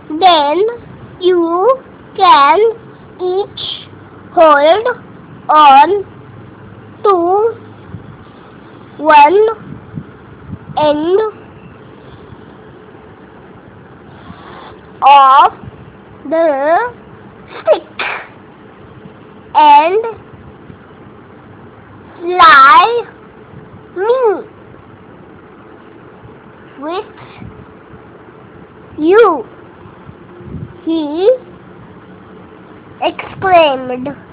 Then you can each hold on to one end of the stick and fly me with you, he exclaimed.